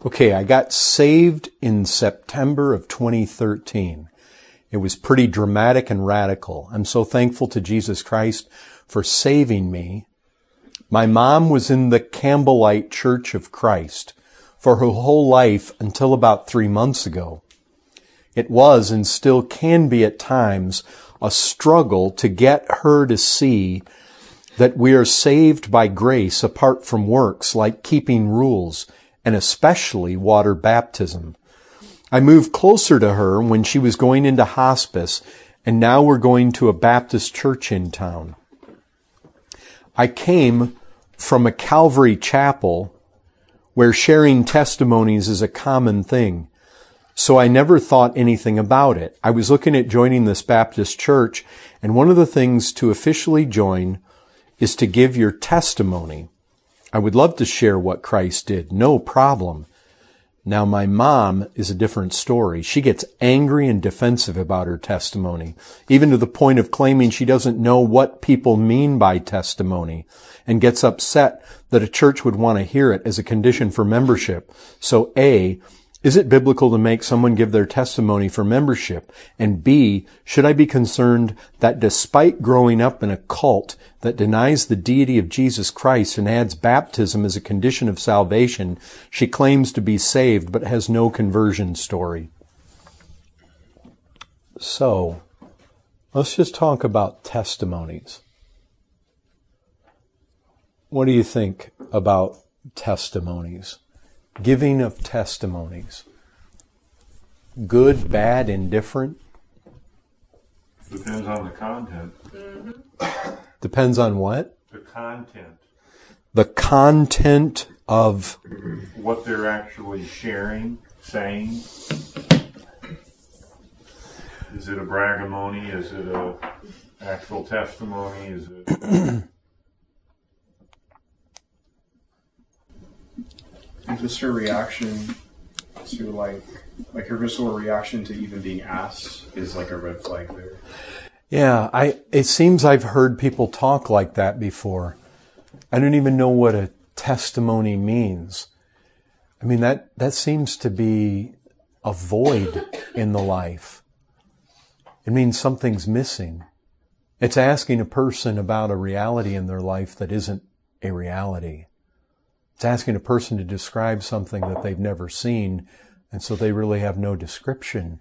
Okay, I got saved in September of 2013. It was pretty dramatic and radical. I'm so thankful to Jesus Christ for saving me. My mom was in the Campbellite Church of Christ for her whole life until about 3 months ago. It was and still can be at times a struggle to get her to see that we are saved by grace apart from works like keeping rules and especially water baptism. I moved closer to her when she was going into hospice, and now we're going to a Baptist church in town. I came from a Calvary chapel where sharing testimonies is a common thing, so I never thought anything about it. I was looking at joining this Baptist church, and one of the things to officially join is to give your testimony. I would love to share what Christ did, no problem. Now, my mom is a different story. She gets angry and defensive about her testimony, even to the point of claiming she doesn't know what people mean by testimony, and gets upset that a church would want to hear it as a condition for membership. So A, is it biblical to make someone give their testimony for membership? And B, should I be concerned that despite growing up in a cult that denies the deity of Jesus Christ and adds baptism as a condition of salvation, she claims to be saved but has no conversion story? So, let's just talk about testimonies. What do you think about testimonies? Giving of testimonies. Good, bad, indifferent? Depends on the content. Mm-hmm. Depends on what? The content. The content of what they're actually sharing, saying. Is it a bragamony? Is it a actual testimony? Is it... And just her reaction to like her visceral reaction to even being asked is like a red flag there. Yeah, it seems I've heard people talk like that before. I don't even know what a testimony means. I mean, that seems to be a void in the life. It means something's missing. It's asking a person about a reality in their life that isn't a reality. It's asking a person to describe something that they've never seen, and so they really have no description.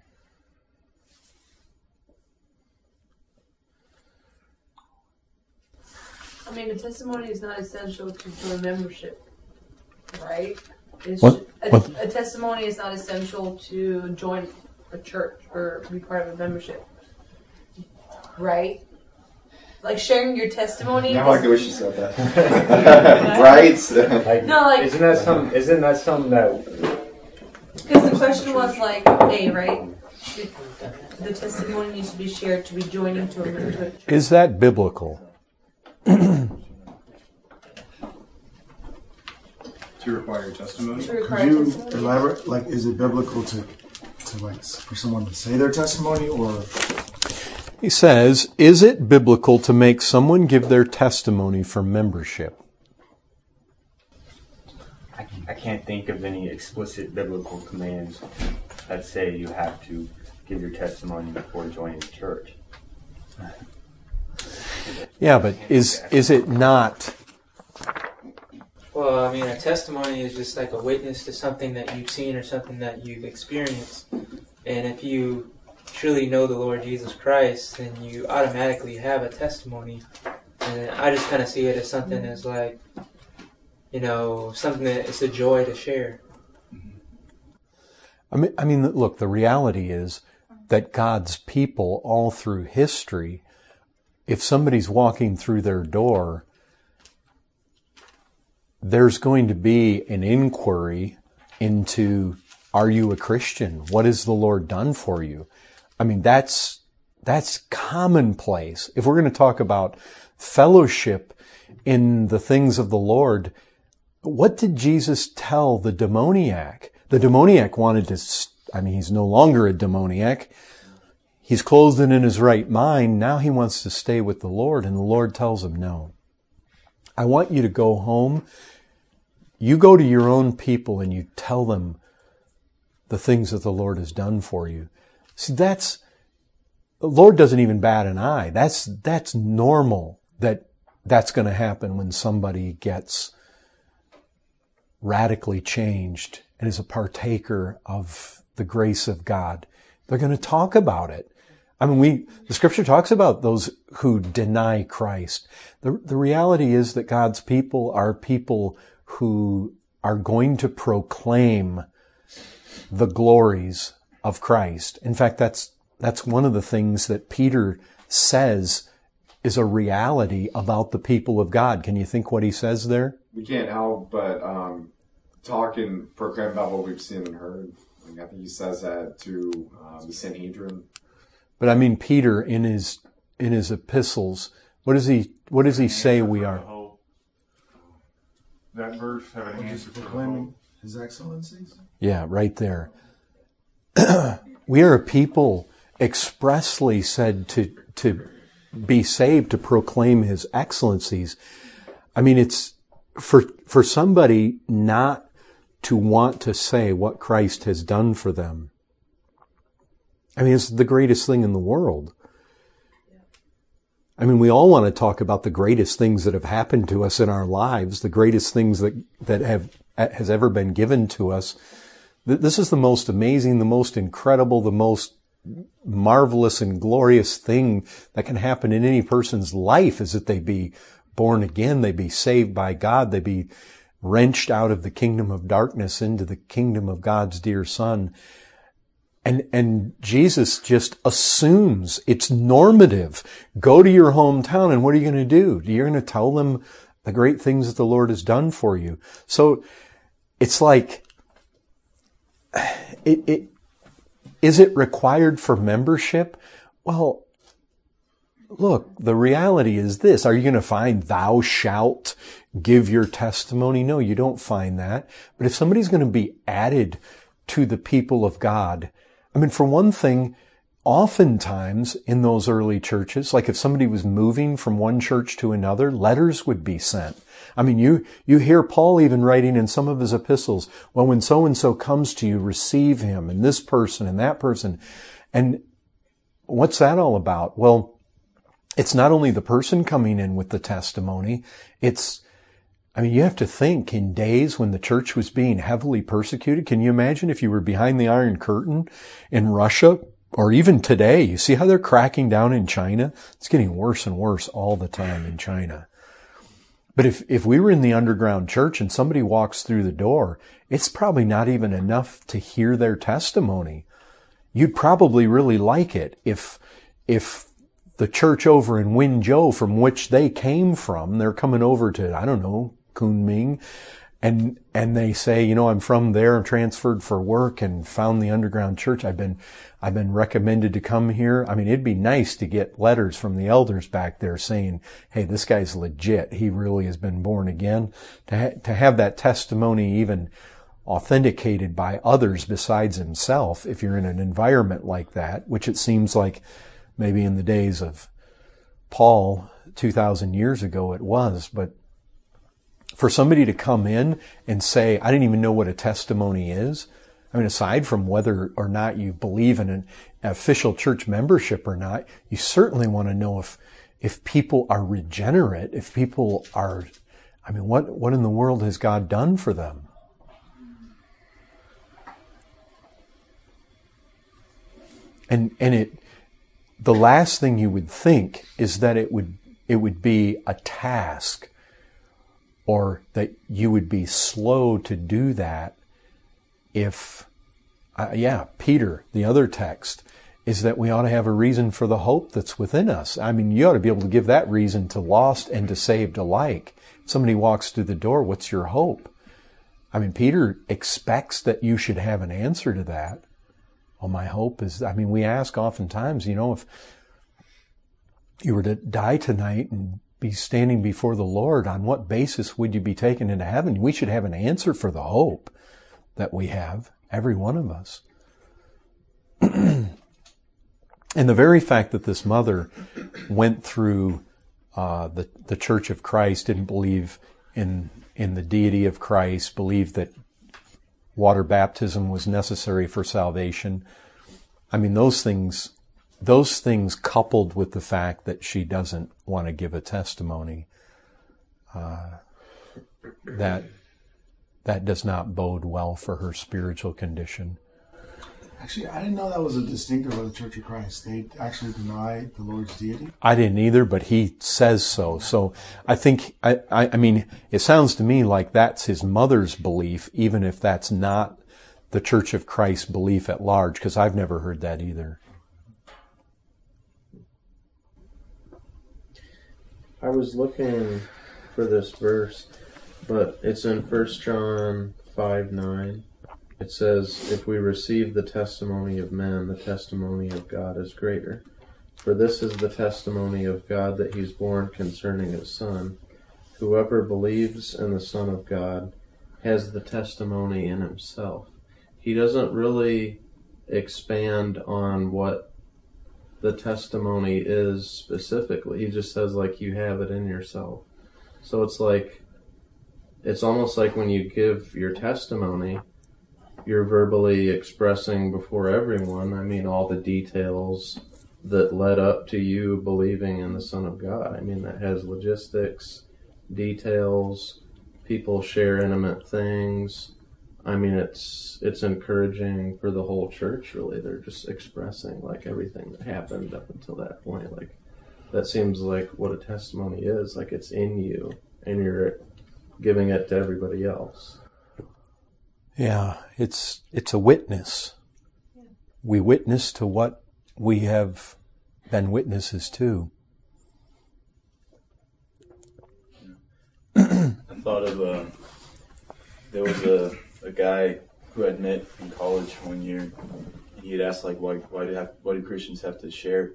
I mean, a testimony is not essential for membership, right? A testimony is not essential to join a church or be part of a membership, right? Like sharing your testimony. Now I get what she said that. Right? Isn't that something that? Because the question was like, hey, right? The testimony needs to be shared to be joining to a church. Is that biblical? To require testimony. Could you elaborate? Like, is it biblical to like for someone to say their testimony, or? He says, is it biblical to make someone give their testimony for membership? I can't think of any explicit biblical commands that say you have to give your testimony before joining the church. Yeah, but is it not? Well, I mean, a testimony is just like a witness to something that you've seen or something that you've experienced. And if you truly know the Lord Jesus Christ, then you automatically have a testimony. And I just kind of see it as something as like, something that it's a joy to share. I mean, look, the reality is that God's people all through history, if somebody's walking through their door, there's going to be an inquiry into, are you a Christian? What has the Lord done for you? I mean, that's commonplace. If we're going to talk about fellowship in the things of the Lord, what did Jesus tell the demoniac? The demoniac wanted to, he's no longer a demoniac. He's clothed and in his right mind. Now he wants to stay with the Lord, and the Lord tells him, no. I want you to go home. You go to your own people and you tell them the things that the Lord has done for you. See, the Lord doesn't even bat an eye. That's normal that's going to happen when somebody gets radically changed and is a partaker of the grace of God. They're going to talk about it. I mean, the scripture talks about those who deny Christ. The reality is that God's people are people who are going to proclaim the glories of Christ. In fact, that's one of the things that Peter says is a reality about the people of God. Can you think what he says there? We can't help but talk and proclaim about what we've seen and heard. I think he says that to the Sanhedrin. But I mean, Peter in his epistles, what does he say we are? That verse have an answer for proclaiming His excellencies. Yeah, right there. We are a people expressly said to be saved, to proclaim His excellencies. I mean, it's for somebody not to want to say what Christ has done for them. I mean, it's the greatest thing in the world. I mean, we all want to talk about the greatest things that have happened to us in our lives, the greatest things that has ever been given to us. This is the most amazing, the most incredible, the most marvelous and glorious thing that can happen in any person's life, is that they be born again, they be saved by God, they be wrenched out of the kingdom of darkness into the kingdom of God's dear Son. And Jesus just assumes it's normative. Go to your hometown, and what are you going to do? You're going to tell them the great things that the Lord has done for you. So it's like, is it required for membership? Well, look, the reality is this. Are you going to find thou shalt give your testimony? No, you don't find that. But if somebody's going to be added to the people of God, I mean, for one thing, oftentimes in those early churches, like if somebody was moving from one church to another, letters would be sent. I mean, you hear Paul even writing in some of his epistles, well, when so-and-so comes to you, receive him, and this person and that person. And what's that all about? Well, it's not only the person coming in with the testimony, you have to think in days when the church was being heavily persecuted. Can you imagine if you were behind the Iron Curtain in Russia, or even today? You see how they're cracking down in China? It's getting worse and worse all the time in China. But if we were in the underground church and somebody walks through the door, it's probably not even enough to hear their testimony. You'd probably really like it if the church over in Wenzhou, from which they came from, they're coming over to, I don't know, Kunming, and they say, I'm from there, I'm transferred for work and found the underground church. I've been recommended to come here. I mean, it'd be nice to get letters from the elders back there saying, hey, this guy's legit. He really has been born again. To have that testimony even authenticated by others besides himself, if you're in an environment like that, which it seems like maybe in the days of Paul 2,000 years ago it was, but for somebody to come in and say, I didn't even know what a testimony is. I mean, aside from whether or not you believe in an official church membership or not, you certainly want to know if people are regenerate, if people are, what in the world has God done for them? And the last thing you would think is that it would be a task, or that you would be slow to do that if, Peter, the other text, is that we ought to have a reason for the hope that's within us. I mean, you ought to be able to give that reason to lost and to saved alike. If somebody walks through the door, what's your hope? I mean, Peter expects that you should have an answer to that. Well, my hope is, we ask oftentimes, if you were to die tonight and be standing before the Lord, on what basis would you be taken into heaven? We should have an answer for the hope that we have, every one of us. And the very fact that this mother went through the Church of Christ, didn't believe in in the deity of Christ, believed that water baptism was necessary for salvation. I mean, those things coupled with the fact that she doesn't want to give a testimony, that does not bode well for her spiritual condition. Actually, I didn't know that was a distinctive of the Church of Christ. They actually deny the Lord's deity. I didn't either, but he says so. So I think, I mean, it sounds to me like that's his mother's belief, even if that's not the Church of Christ's belief at large, because I've never heard that either. I was looking for this verse, but it's in 1 John 5:9. It says, "If we receive the testimony of men, the testimony of God is greater. For this is the testimony of God that he's born concerning his Son. Whoever believes in the Son of God has the testimony in himself." He doesn't really expand on what the testimony is specifically. He just says, like, you have it in yourself. So it's almost like when you give your testimony, you're verbally expressing before everyone, I mean, all the details that led up to you believing in the Son of God. I mean, that has logistics, details, people share intimate things. I mean, it's encouraging for the whole church, really. They're just expressing, like, everything that happened up until that point. Like, that seems like what a testimony is. Like, it's in you, and you're giving it to everybody else. Yeah, it's a witness. We witness to what we have been witnesses to. I thought of there was a guy who I'd met in college one year, and he had asked, like, why do Christians have to share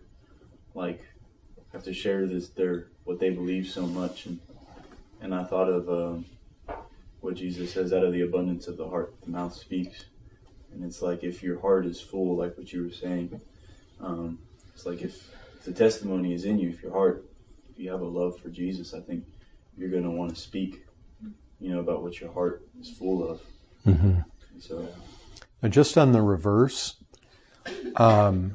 what they believe so much, and I thought of what Jesus says, out of the abundance of the heart the mouth speaks. And it's like, if your heart is full, like what you were saying, it's like if the testimony is in you, if you have a love for Jesus, I think you're going to want to speak, about what your heart is full of. Mm-hmm. So, just on the reverse, I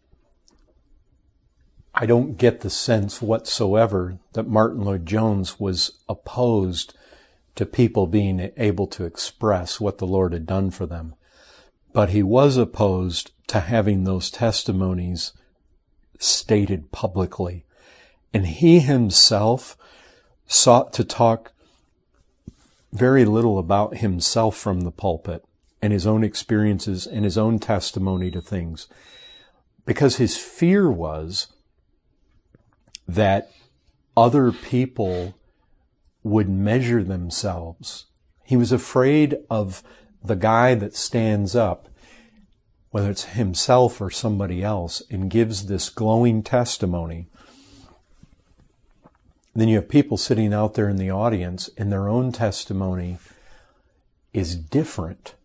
don't get the sense whatsoever that Martin Lloyd-Jones was opposed to people being able to express what the Lord had done for them. But he was opposed to having those testimonies stated publicly. And he himself sought to talk very little about himself from the pulpit and his own experiences and his own testimony to things, because his fear was that other people would measure themselves. He was afraid of the guy that stands up, whether it's himself or somebody else, and gives this glowing testimony. Then you have people sitting out there in the audience, and their own testimony is different.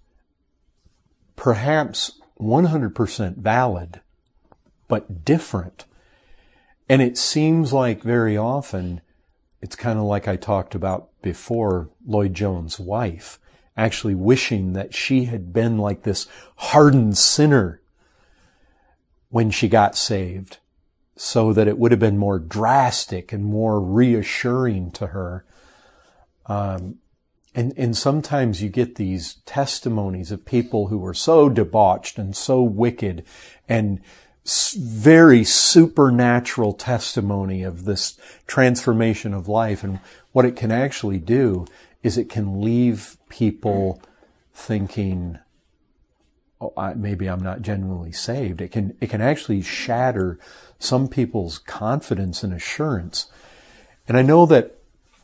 Perhaps 100% valid, but different. And it seems like very often, it's kind of like I talked about before, Lloyd-Jones' wife, actually wishing that she had been like this hardened sinner when she got saved, so that it would have been more drastic and more reassuring to her. And sometimes you get these testimonies of people who were so debauched and so wicked, and very supernatural testimony of this transformation of life. And what it can actually do is it can leave people thinking, maybe I'm not genuinely saved. It can actually shatter some people's confidence and assurance. And I know that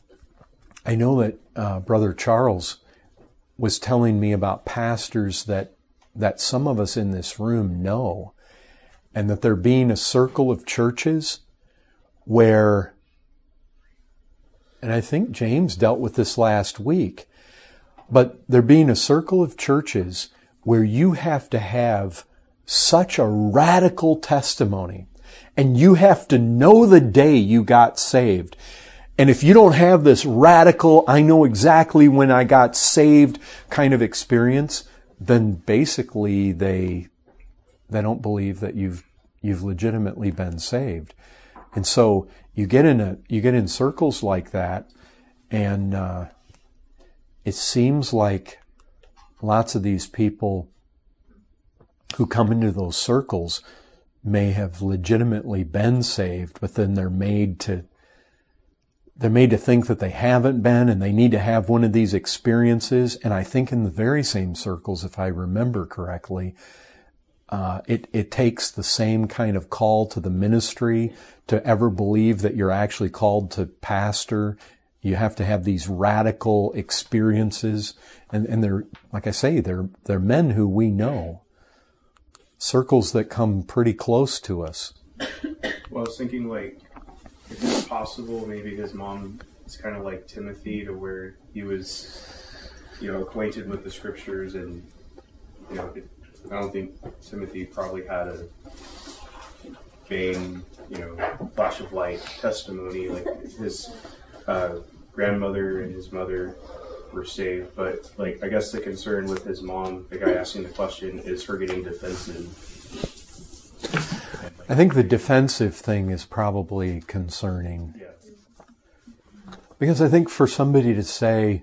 Brother Charles was telling me about pastors that some of us in this room know, and that there being a circle of churches where, and I think James dealt with this last week, but there being a circle of churches where you have to have such a radical testimony, and you have to know the day you got saved. And if you don't have this radical, I know exactly when I got saved kind of experience, then basically they don't believe that you've legitimately been saved. And so you get in circles like that, and it seems like lots of these people who come into those circles may have legitimately been saved, but then they're made to think that they haven't been, and they need to have one of these experiences. And I think in the very same circles, if I remember correctly, it takes the same kind of call to the ministry to ever believe that you're actually called to pastor. You have to have these radical experiences, and they're, like I say, they're men who we know, circles that come pretty close to us. Well, I was thinking, like, if it's possible, maybe his mom is kind of like Timothy, to where he was, acquainted with the scriptures, and I don't think Timothy probably had a bang, flash of light testimony like his grandmother and his mother were saved. But like, I guess the concern with his mom, the guy asking the question, is her getting defensive. I think the defensive thing is probably concerning. Yeah. Because I think for somebody to say,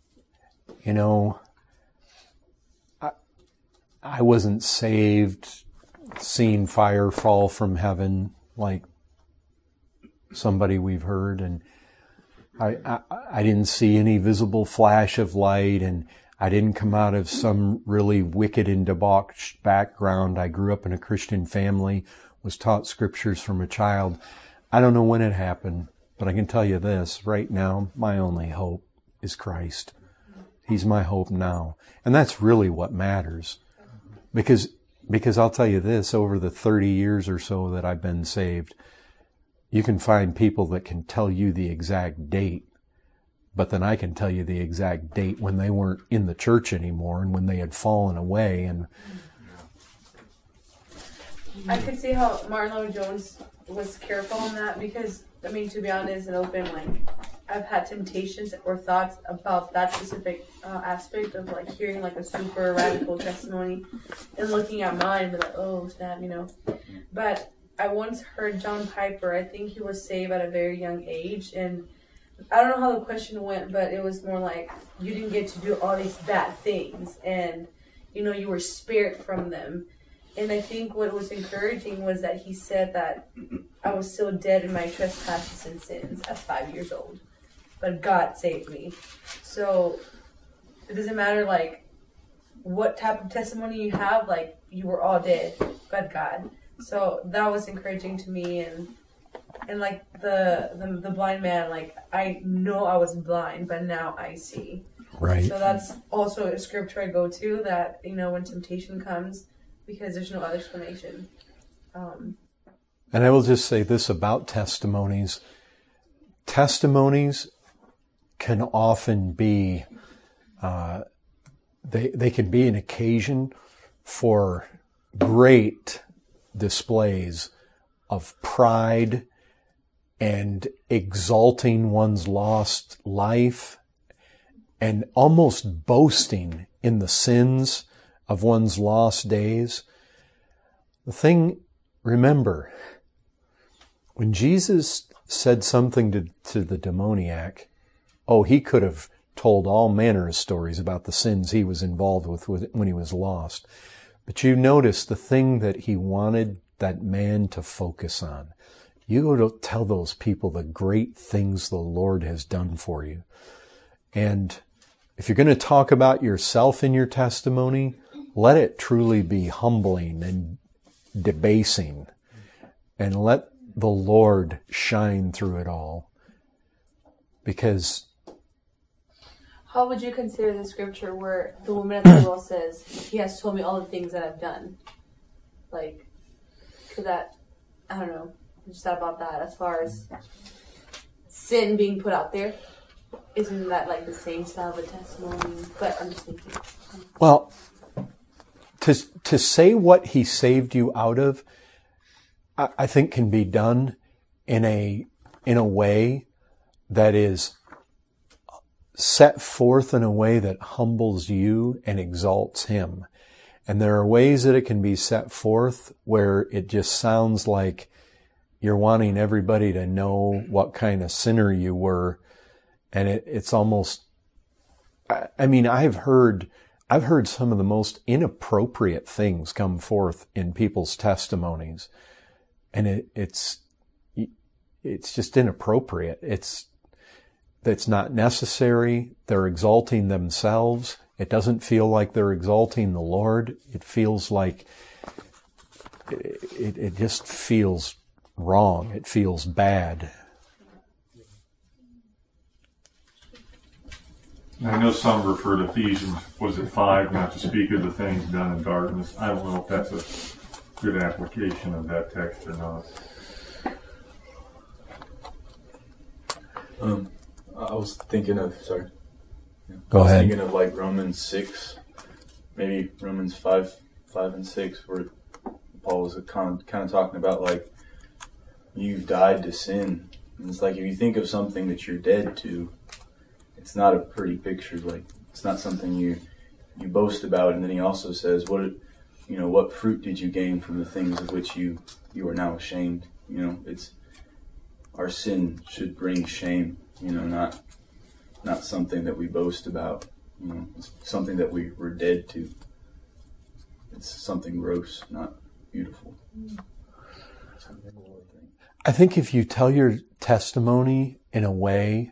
I wasn't saved, seeing fire fall from heaven like somebody we've heard, and I didn't see any visible flash of light, and I didn't come out of some really wicked and debauched background. I grew up in a Christian family, was taught scriptures from a child. I don't know when it happened, but I can tell you this, right now, my only hope is Christ. He's my hope now. And that's really what matters. Because I'll tell you this, over the 30 years or so that I've been saved, you can find people that can tell you the exact date, but then I can tell you the exact date when they weren't in the church anymore and when they had fallen away. And I could see how Martin Lloyd-Jones was careful on that, because, I mean, to be honest and open, like, I've had temptations or thoughts about that specific aspect of, like, hearing, like, a super radical testimony and looking at mine and be like, oh, snap, But I once heard John Piper, I think he was saved at a very young age, and I don't know how the question went, but it was more like, you didn't get to do all these bad things, and, you were spared from them. And I think what was encouraging was that he said that I was still dead in my trespasses and sins at 5 years old, but God saved me. So it doesn't matter, like, what type of testimony you have, like, you were all dead, but God. So that was encouraging to me, and like the blind man, like, I know I was blind, but now I see. right. So that's also a scripture I go to, that, when temptation comes, because there's no other explanation. And I will just say this about testimonies. Testimonies can often be, they can be an occasion for great displays of pride and exalting one's lost life and almost boasting in the sins of one's lost days. The thing, remember, when Jesus said something to the demoniac, he could have told all manner of stories about the sins he was involved with when he was lost. But you notice the thing that he wanted that man to focus on. You go to tell those people the great things the Lord has done for you. And if you're going to talk about yourself in your testimony, let it truly be humbling and debasing, and let the Lord shine through it all. Because how would you consider the scripture where the woman at the well says, he has told me all the things that I've done? Like, could that, I don't know, just thought about that as far as sin being put out there. Isn't that like the same style of a testimony? But I'm just thinking. Well, to say what he saved you out of, I think can be done in a way that is set forth in a way that humbles you and exalts Him. And there are ways that it can be set forth where it just sounds like you're wanting everybody to know what kind of sinner you were. And it's almost, I mean, I've heard some of the most inappropriate things come forth in people's testimonies. And it's just inappropriate. It's not necessary. They're exalting themselves. It doesn't feel like they're exalting the Lord. It feels like it just feels wrong. It feels bad. I know some refer to Ephesians, was it 5, not to speak of the things done in darkness. I don't know if that's a good application of that text or not. I was thinking of, sorry. Go ahead. Thinking of like Romans 6, maybe Romans 5 and 6, where Paul was kind of talking about like, you've died to sin. And it's like, if you think of something that you're dead to, it's not a pretty picture. Like, it's not something you boast about. And then he also says, what fruit did you gain from the things of which you are now ashamed? It's our sin should bring shame. Not something that we boast about. It's something that we're dead to. It's something gross, not beautiful. I think if you tell your testimony in a way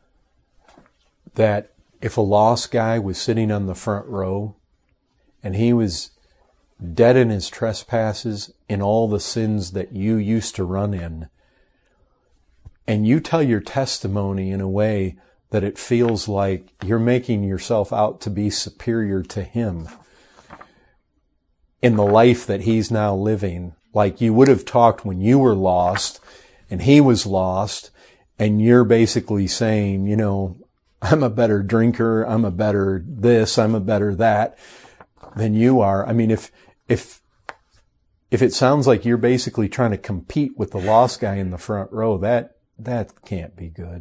that if a lost guy was sitting on the front row and he was dead in his trespasses in all the sins that you used to run in, and you tell your testimony in a way that it feels like you're making yourself out to be superior to him in the life that he's now living, like you would have talked when you were lost and he was lost, and you're basically saying, I'm a better drinker, I'm a better this, I'm a better that than you are. I mean, if it sounds like you're basically trying to compete with the lost guy in the front row, that can't be good.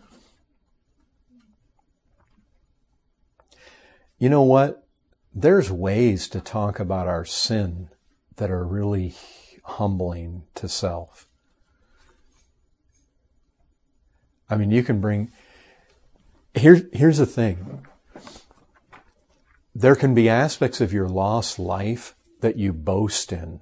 You know what? There's ways to talk about our sin that are really humbling to self. I mean, you can bring... Here's the thing. There can be aspects of your lost life that you boast in.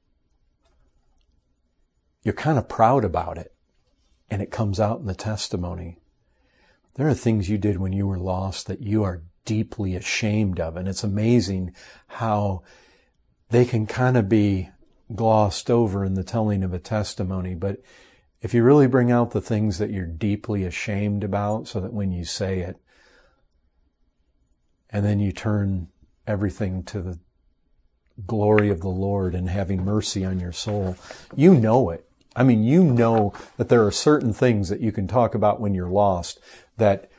You're kind of proud about it, and it comes out in the testimony. There are things you did when you were lost that you are deeply ashamed of, and it's amazing how they can kind of be glossed over in the telling of a testimony. But if you really bring out the things that you're deeply ashamed about, so that when you say it, and then you turn everything to the glory of the Lord and having mercy on your soul, you know it. I mean, you know that there are certain things that you can talk about when you're lost that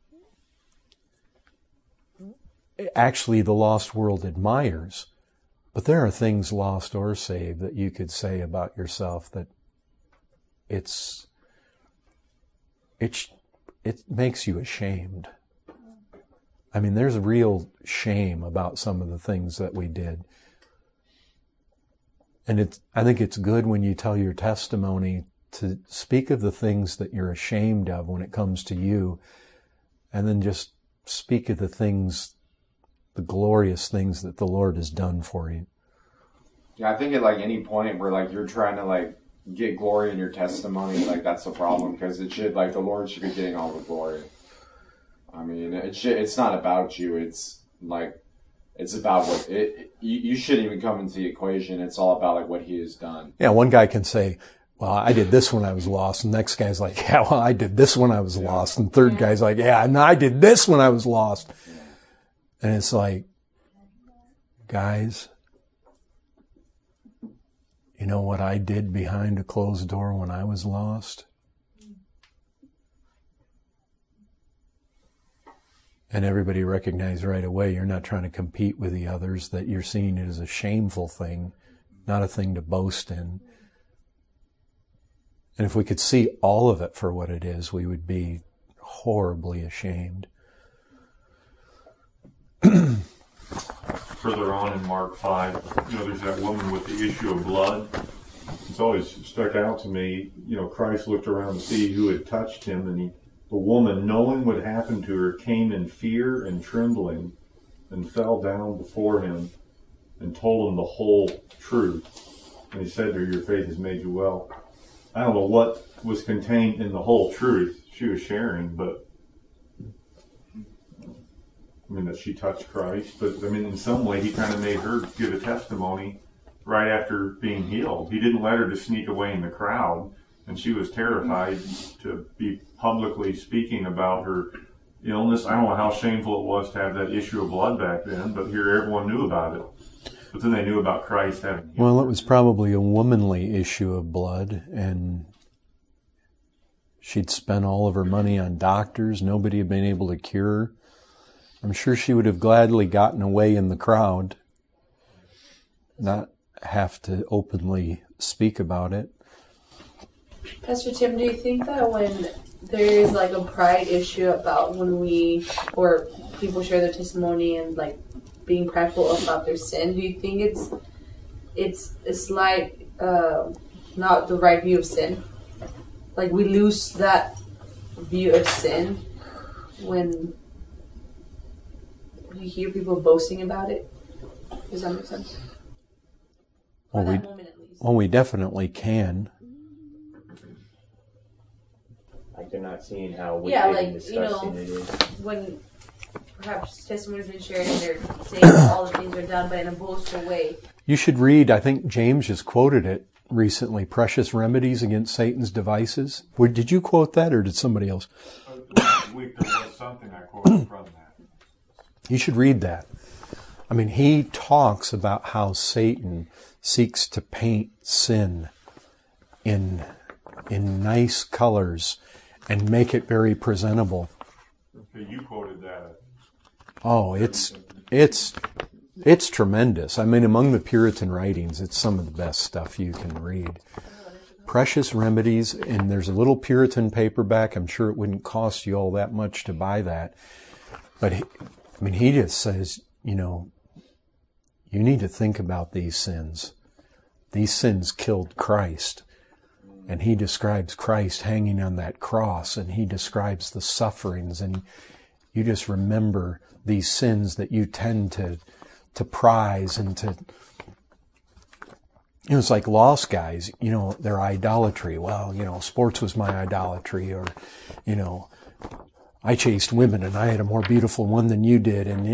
actually the lost world admires. But there are things, lost or saved, that you could say about yourself that it makes you ashamed. I mean, there's real shame about some of the things that we did. And I think it's good when you tell your testimony to speak of the things that you're ashamed of when it comes to you, and then just speak of the things, the glorious things that the Lord has done for you. Yeah, I think at like any point where like you're trying to like get glory in your testimony, like that's the problem, because it should, like, the Lord should be getting all the glory. I mean, it's not about you. It's like, it's about what you shouldn't even come into the equation. It's all about like what He has done. Yeah, one guy can say, well, I did this when I was lost. And the next guy's like, yeah, well, I did this when I was lost. And third guy's like, yeah, and I did this when I was lost. Yeah. And it's like, guys, you know what I did behind a closed door when I was lost? And everybody recognized right away you're not trying to compete with the others, that you're seeing it as a shameful thing, not a thing to boast in. And if we could see all of it for what it is, we would be horribly ashamed. Further on in Mark 5, there's that woman with the issue of blood. It's always stuck out to me, Christ looked around to see who had touched him, and the woman, knowing what happened to her, came in fear and trembling and fell down before him and told him the whole truth. And he said to her, "Your faith has made you well." I don't know what was contained in the whole truth she was sharing, but that she touched Christ. But in some way, he kind of made her give a testimony right after being healed. He didn't let her to sneak away in the crowd, and she was terrified to be publicly speaking about her illness. I don't know how shameful it was to have that issue of blood back then, but here everyone knew about it. But then they knew about Christ having healed. Well, it was probably a womanly issue of blood, and she'd spent all of her money on doctors. Nobody had been able to cure her. I'm sure she would have gladly gotten away in the crowd, not have to openly speak about it. Pastor Tim, do you think that when there is like a pride issue about when or people share their testimony and like being prideful about their sin, do you think it's like not the right view of sin? Like we lose that view of sin when you hear people boasting about it? Does that make sense? Well, we definitely can. Like they're not seeing how wicked and disgusting it is. When perhaps testimony's been shared and they're saying that all the things are done, but in a boastful way. You should read, I think James just quoted it recently, Precious Remedies Against Satan's Devices. Did you quote that, or did somebody else? Last week there was something I quoted from that. You should read that. He talks about how Satan seeks to paint sin in nice colors and make it very presentable. Okay, you quoted that. Oh, it's tremendous. Among the Puritan writings, it's some of the best stuff you can read. Precious Remedies, and there's a little Puritan paperback. I'm sure it wouldn't cost you all that much to buy that. But he just says, you need to think about these sins. These sins killed Christ. And he describes Christ hanging on that cross, and he describes the sufferings, and you just remember these sins that you tend to prize and to... It's like lost guys, their idolatry. Well, sports was my idolatry, or, I chased women and I had a more beautiful one than you did. And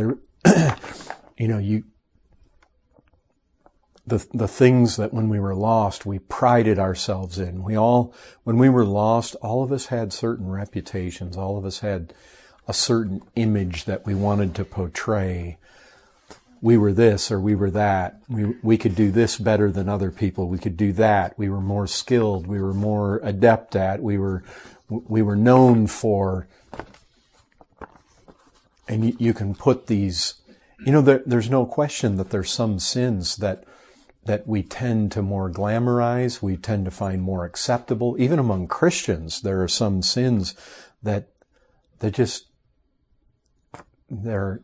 the things that when we were lost, we prided ourselves in. When we were lost, all of us had certain reputations. All of us had a certain image that we wanted to portray. We were this or we were that. We could do this better than other people. We could do that. We were more skilled. We were more adept at. We were known for. And you can put these, there's no question that there's some sins that we tend to more glamorize, we tend to find more acceptable. Even among Christians, there are some sins that they're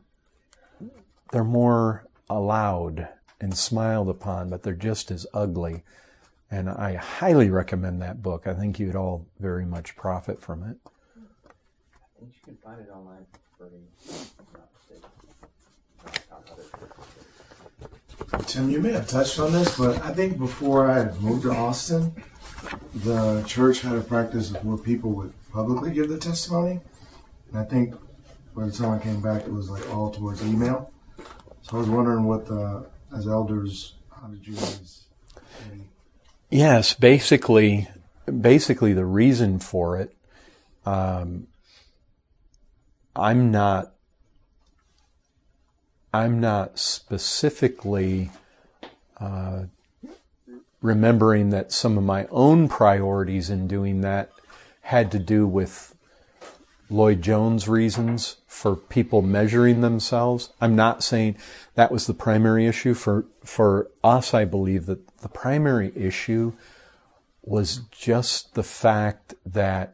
more allowed and smiled upon, but they're just as ugly. And I highly recommend that book. I think you'd all very much profit from it. I think you can find it online for free. Tim, you may have touched on this, but I think before I moved to Austin, the church had a practice where people would publicly give their testimony. And I think by the time I came back, it was like all towards email. So I was wondering as elders, how did you guys... Yes, basically the reason for it, I'm not specifically remembering that some of my own priorities in doing that had to do with Lloyd Jones reasons for people measuring themselves. I'm not saying that was the primary issue. For us, I believe that the primary issue was just the fact that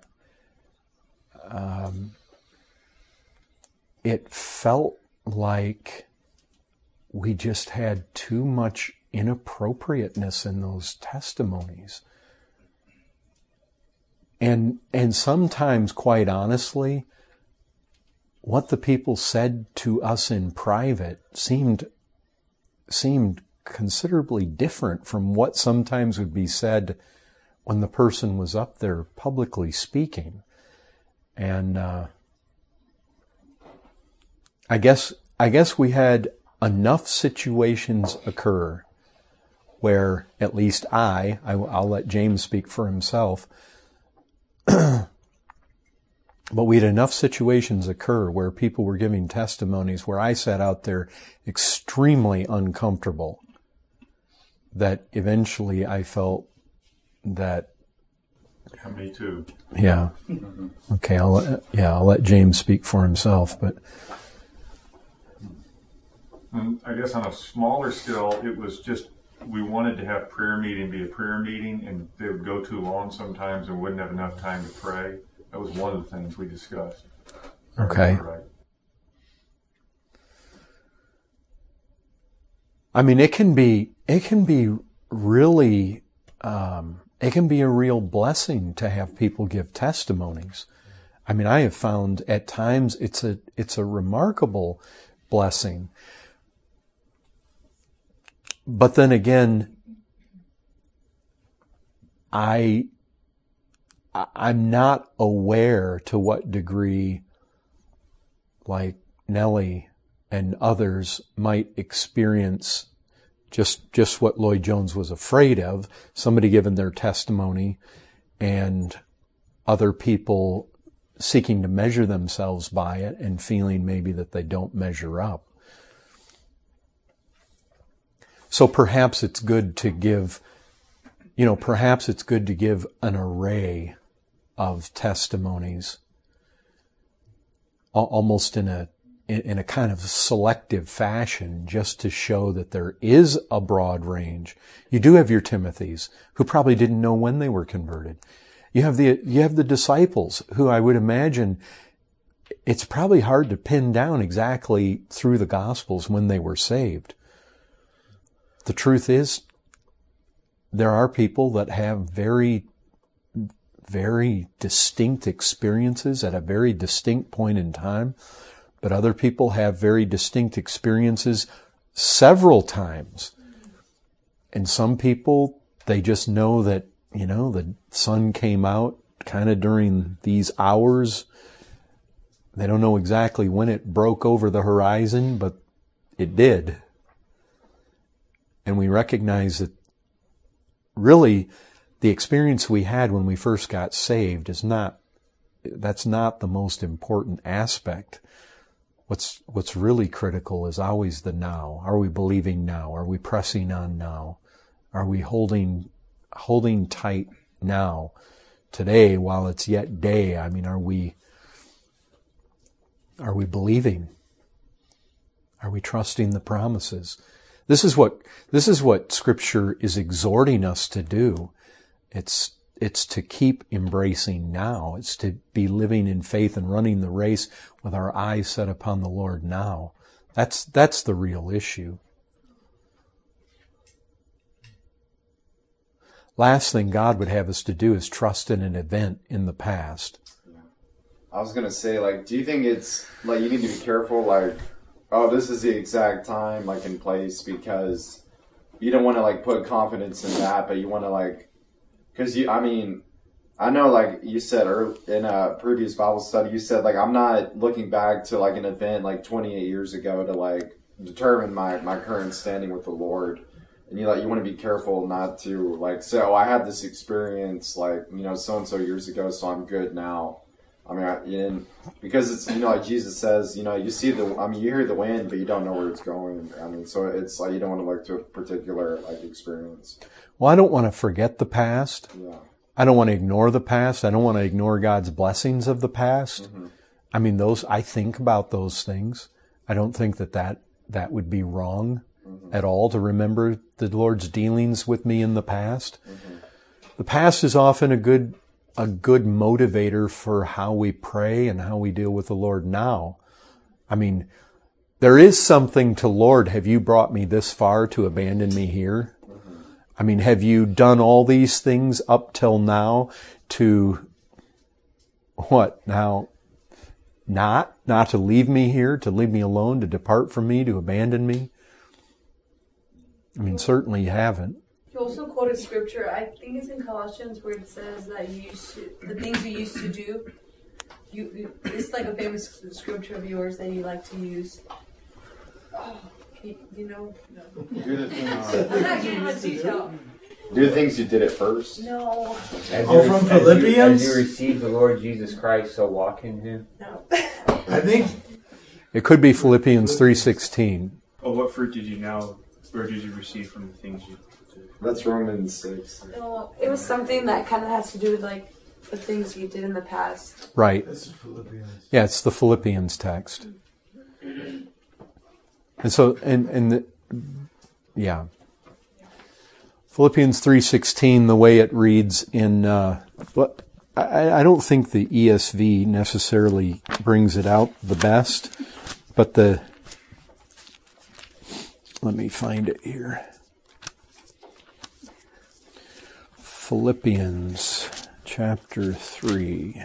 it felt like we just had too much inappropriateness in those testimonies. And sometimes, quite honestly, what the people said to us in private seemed considerably different from what sometimes would be said when the person was up there publicly speaking. And I guess we had enough situations occur where, at least I'll let James speak for himself, but we had enough situations occur where people were giving testimonies where I sat out there extremely uncomfortable, that eventually I felt that. Yeah, me too. Yeah. Okay. I'll let James speak for himself, but. And I guess on a smaller scale, it was just, we wanted to have prayer meeting be a prayer meeting, and they would go too long sometimes and wouldn't have enough time to pray. That was one of the things we discussed. Okay. Right. I mean, it can be really, it can be a real blessing to have people give testimonies. I mean, I have found at times it's a remarkable blessing. But then again, I'm not aware to what degree, like Nellie and others might experience just what Lloyd Jones was afraid of, somebody giving their testimony and other people seeking to measure themselves by it and feeling maybe that they don't measure up. So perhaps it's good to give, an array of testimonies, almost in a kind of selective fashion, just to show that there is a broad range. You do have your Timothys, who probably didn't know when they were converted. You have the disciples, who I would imagine it's probably hard to pin down exactly through the Gospels when they were saved. The truth is, there are people that have very, very distinct experiences at a very distinct point in time, but other people have very distinct experiences several times. And some people, they just know that, the sun came out kind of during these hours. They don't know exactly when it broke over the horizon, but it did. And we recognize that really the experience we had when we first got saved that's not the most important aspect. What's really critical is always the now. Are we believing now? Are we pressing on now? Are we holding tight now, today, while it's yet day? I mean, are we believing? Are we trusting the promises? This is what Scripture is exhorting us to do. It's to keep embracing now. It's to be living in faith and running the race with our eyes set upon the Lord now. That's the real issue. Last thing God would have us to do is trust in an event in the past. I was going to say, do you think it's, you need to be careful, oh, this is the exact time, in place, because you don't want to, put confidence in that, but you want to, because I know, you said in a previous Bible study, you said, I'm not looking back to, an event, 28 years ago to, determine my current standing with the Lord. And you want to be careful not to, say, oh, I had this experience, so-and-so years ago, so I'm good now. Because it's, like Jesus says, you see you hear the wind, but you don't know where it's going. So it's you don't want to look to a particular, experience. Well, I don't want to forget the past. Yeah. I don't want to ignore the past. I don't want to ignore God's blessings of the past. Mm-hmm. I think about those things. I don't think that would be wrong at all, to remember the Lord's dealings with me in the past. the past is often a good motivator for how we pray and how we deal with the Lord now. I mean, there is something to, Lord, have you brought me this far to abandon me here? I mean, have you done all these things up till now to what now? Not to leave me here, to leave me alone, to depart from me, to abandon me? I mean, certainly you haven't. You also quoted scripture, I think it's in Colossians, where it says that the things you used to do, it's like a famous scripture of yours that you like to use. Oh, you know? No. Do the things. I'm not getting much detail. Do the things you did at first. No. From Philippians? As you receive the Lord Jesus Christ, so walk in Him. No. I think it could be Philippians 3:16. Oh, what fruit did you receive from the things you did? That's Romans 6. No, it was something that kind of has to do with like the things you did in the past. Right. it's Philippians. Yeah, it's the Philippians text. And so, Philippians 3:16, the way it reads in, I don't think the ESV necessarily brings it out the best, but let me find it here. Philippians chapter 3.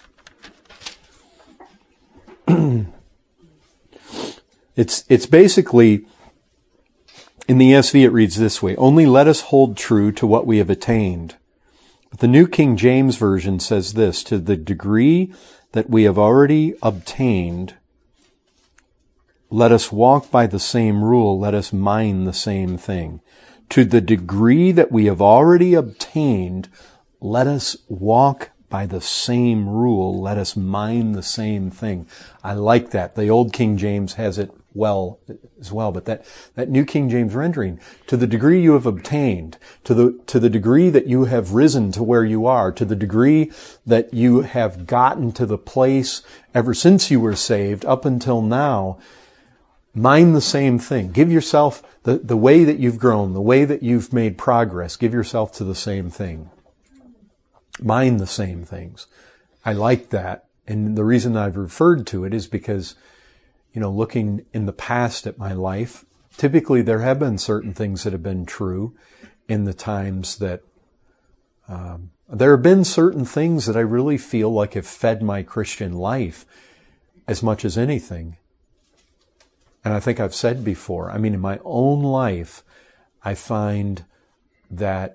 It's basically, in the ESV it reads this way, only let us hold true to what we have attained. But the New King James Version says this, to the degree that we have already obtained, let us walk by the same rule, let us mind the same thing. To the degree that we have already obtained, let us walk by the same rule, let us mind the same thing. I like that. The old King James has it well as well, but that New King James rendering, to the degree you have obtained, to the degree that you have risen to where you are, to the degree that you have gotten to the place ever since you were saved up until now, mind the same thing. Give yourself the way that you've grown, the way that you've made progress, give yourself to the same thing. Mind the same things. I like that. And the reason I've referred to it is because, looking in the past at my life, typically there have been certain things that have been true in the times that, there have been certain things that I really feel like have fed my Christian life as much as anything. And I think I've said before, in my own life, I find that,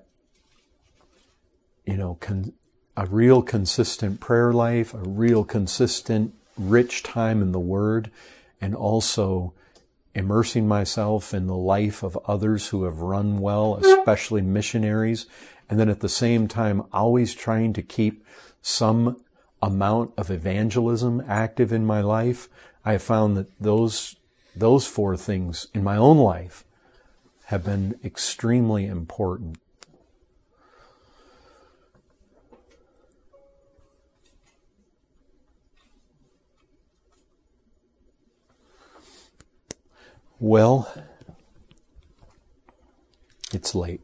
a real consistent prayer life, a real consistent, rich time in the Word, and also immersing myself in the life of others who have run well, especially missionaries, and then at the same time always trying to keep some amount of evangelism active in my life. I have found that those four things in my own life have been extremely important. Well, it's late.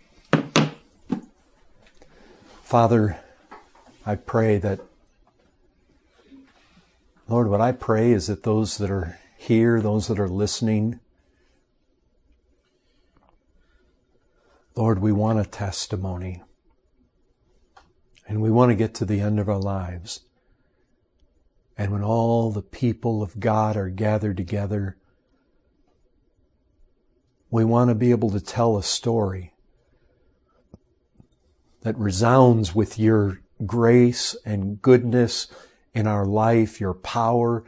Father, I pray that, Lord, what I pray is that those that are here, those that are listening, Lord, we want a testimony. And we want to get to the end of our lives. And when all the people of God are gathered together, we want to be able to tell a story that resounds with your grace and goodness in our life, your power.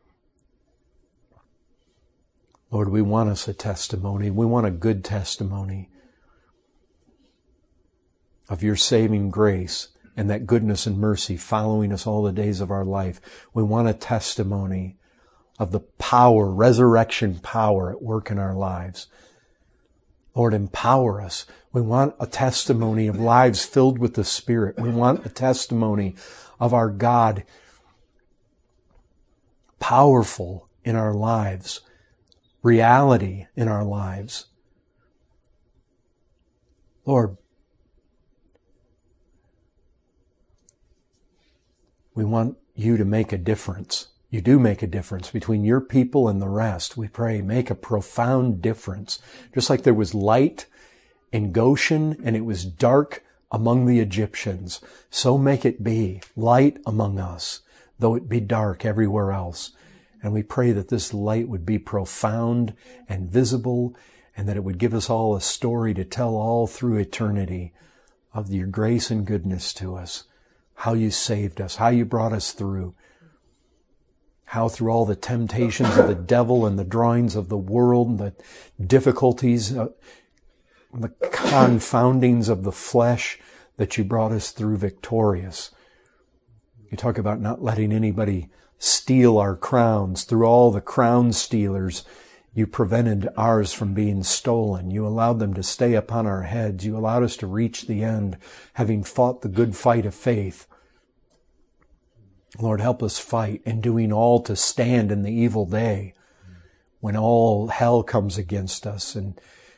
Lord, we want us a testimony. We want a good testimony of your saving grace and that goodness and mercy following us all the days of our life. We want a testimony of the power, resurrection power at work in our lives. Lord, empower us. We want a testimony of lives filled with the Spirit. We want a testimony of our God powerful in our lives, reality in our lives. Lord, We want you to make a difference. You do make a difference between your people and the rest. We pray, make a profound difference. Just like there was light in Goshen and it was dark among the Egyptians, so make it be light among us, though it be dark everywhere else. And we pray that this light would be profound and visible, and that it would give us all a story to tell all through eternity of your grace and goodness to us, how you saved us, how you brought us through, how through all the temptations of the devil and the drawings of the world and the difficulties, the confoundings of the flesh, that you brought us through victorious. You talk about not letting anybody steal our crowns. Through all the crown stealers, you prevented ours from being stolen. You allowed them to stay upon our heads. You allowed us to reach the end, having fought the good fight of faith. Lord, help us fight, and doing all to stand in the evil day when all hell comes against us, and